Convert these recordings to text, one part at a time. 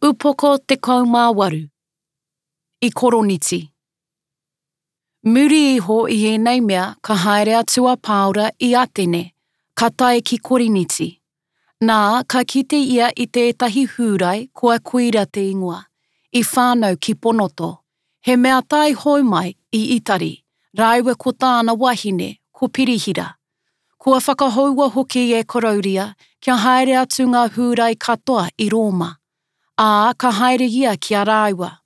Upoko te kaumāwaru. I koroniti. Muri iho I ēnei mea ka haere atua Paora I Atene, ka tae ki koriniti. Nā ka kite ia I tētahi hūrai kua kuira te ingoa, I whānau ki Ponoto. He mea tai hoi mai I Itari, rāua ko tāna wahine, ko Pirihira. Kua whakahaua hoki e Korauria, kia haere atu ngā hūrai katoa I Roma. Ka haere ia ki a rāua.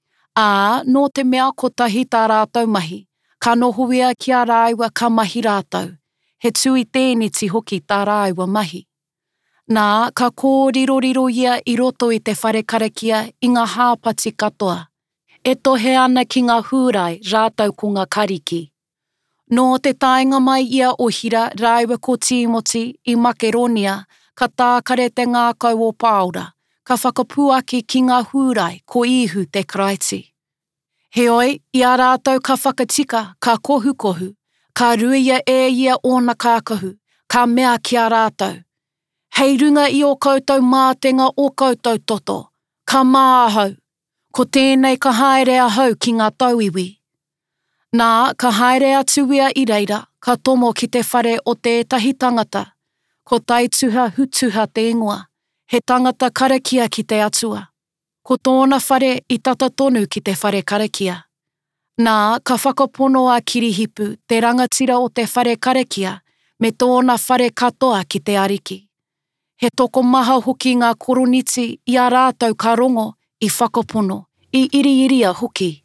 Nō te mea ko tahi tā rātou mahi, ka noho ia ki a rāua ka mahi rātou. He tui tēneti hoki tā rāua mahi. Nā, ka kōriroriro ia I roto I te whare karakia I ngā hāpati katoa. E tohe ana ki ngā hūrai rātou ko ngā kariki. Nō te taenga mai ia o hira rāua ko Timoti I Makeronia, ka tākare te ngākau o Paora, ka whakapuaki ki ngā hūrai ko ihu te Kraiti. Heoi, I a rātou ka whakatika, ka kohu, ka ruia ia ona kākahu, ka mea ki a rātou. Hei runga I o koutou mātenga o koutou toto, ka māhau, ko tēnei ka haere ahau ki ngā tauiwi. Nā, ka haere atu ia I reira, ka tomo ki te whare o tētahi tangata, ko taituha hutuha te ingoa, he tangata karakia ki te atua. Ko tōna whare I tata tonu ki te whare karakia. Nā, ka whakapono a Kirihipu, te rangatira o te whare karakia, me tōna whare katoa ki te ariki. He toko maha hoki ngā koroniti I a rātou ka rongo I whakapono, I iriiria hoki.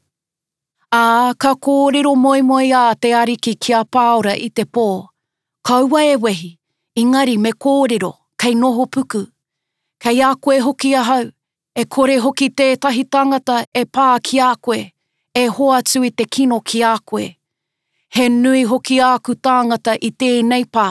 Ka kōrero moimoi a te ariki ki a Paora I te pō. Kaua e wehi, ingari me kōrero, kei noho puku. Kei a koe hoki ahau, e kore hoki tētahi tangata e pā ki a koe, e hoatu I te kino ki a koe. He nui hoki aku tāngata I tēnei pā.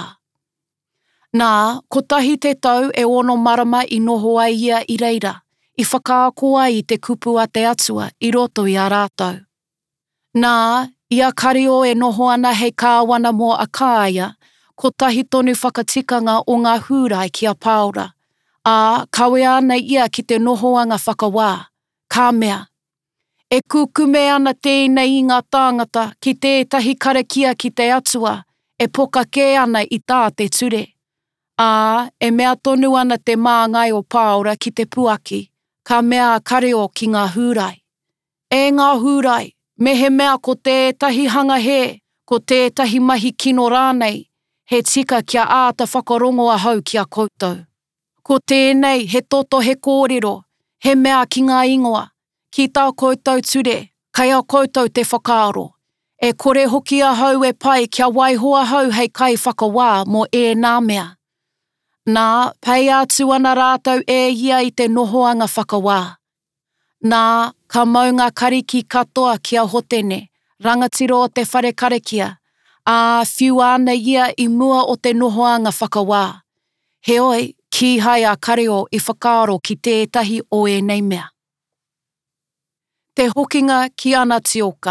Nā, ko tahi te tau e ono marama I noho ai ia I reira, I whakaako ai I te kupu a te atua I roto I a rātou. Nā, ia kario e noho ana hei kāwana mō a kāia, ko tahi tonu whakatikanga o ngā hūrai ki a Paora. Kawe ana ia ki te nohoanga whakawā, kā mea. E kukume ana tēnei I ngā tāngata ki tētahi karakia ki te atua, e poka kē ana I tā te ture. E mea tonu ana te māngai o Paora ki te puaki, ka mea kareo ki ngā hūrai. E ngā hūrai, me he mea ko tētahi hanga he, ko tētahi mahi kino rānei, he tika kia āta whakarongo ahau ki a koutou. Ko tēnei he toto he kōrero, he mea ki ngā ingoa, ki tā koutou ture, kai a koutou te whakaaro. E kore hoki ahau e pai kia waihoa hau hei kai whakawā mō e nā mea. Nā, pei atu ana rātou e ia I te nohoanga whakawā. Nā, ka maunga kariki katoa ki a hotene, rangatiro o te whare karakia, whiu ana ia I mua o te nohoanga whakawā. Heoi, ki hai a kareo I whakaaro ki tētahi o e nei mea. Te hokinga ki ana tioka.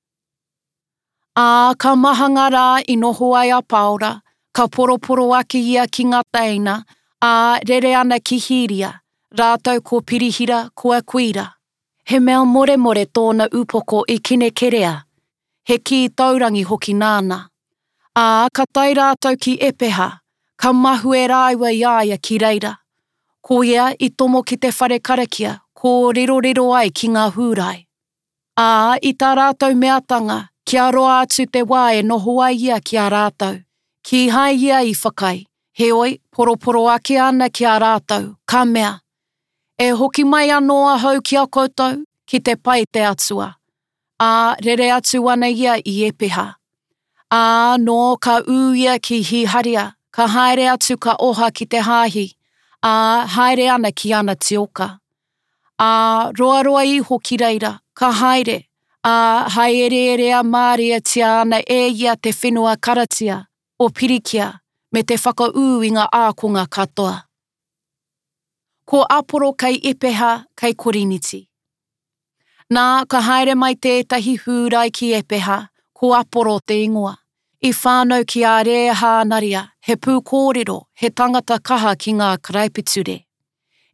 Ka mahanga rā I noho ai a Paora, ka poroporo ake ia ki ngā teina, rere ana ki hiria, rātou ko Pirihira ko Akuira. He mea more tōna upoko I kine kerea, he ki taurangi hoki nāna. Ka tai rātou ki epeha, ka mahu e rāua I aia ki reira. Ko ia I tomo ki te whare karakia, ko riro ai ki ngā hūrai. I tā rātou meatanga, kia roa atu te wā e noho ai ia ki a rātou. Ki hai ia I whakai, heoi, poroporo ake ana ki a rātou, ka mea. E hoki mai anō ahau ki a koutou, ki te pai te atua. Rere atu ana ia I epeha. Nō ka ū ia ki hiharia, ka haere atu ka oha ki te hāhi, haere ana ki ana tioka. Roa iho ki reira, ka haere, haere a māria tia ana e ia te whenua karatia, o pirikia, me te whakaū I ngā ākonga katoa. Ko aporo kei epeha kei koriniti. Nā, ka haere mai tētahi hūrai ki epeha, ko aporo te ingoa. I whānau ki a rea hānaria, he pūkōrero, he tangata kaha ki ngā karaipiture.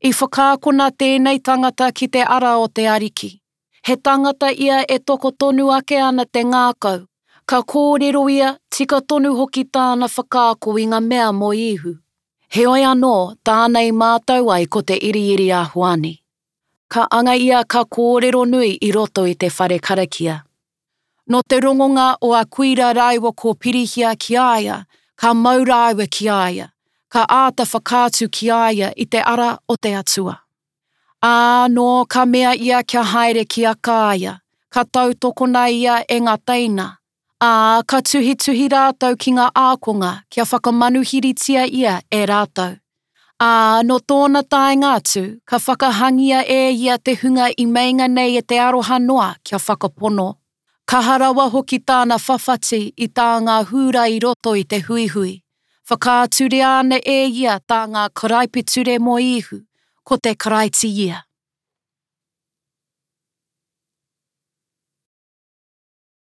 I whakaakona tēnei tangata ki te ara o te ariki. He tangata ia e toko tonu ake ana te ngākau. Ka kōrero ia, tika tonu hoki tāna whakaako i ngā mea mo ihu. He oi anō, tānei mātou ai ko te iriiri a Huani. Ka anga ia ka kōrero nui i roto i te whare karakia. No te rongonga o a kuira raiwa ko pirihia ki aia, ka mauraiwa ki aia, ka āta whakātu ki aia i te ara o te atua. No ka mea ia kia haere ki a kāia, ka tautokona ia e ngā teina. Ka tuhi rātou ki ngā ākonga kia whakamanuhiritia ia e rātou. No tōna taenga atu, ka whakahangia e ia te hunga i meinga nei e te aroha noa kia whakapono. Ka harawa hoki tāna whawhati i tā ngā hura i roto i te huihui. Whakāture ana e ia tā ngā karaipiture mo ihu, ko te karaiti ia.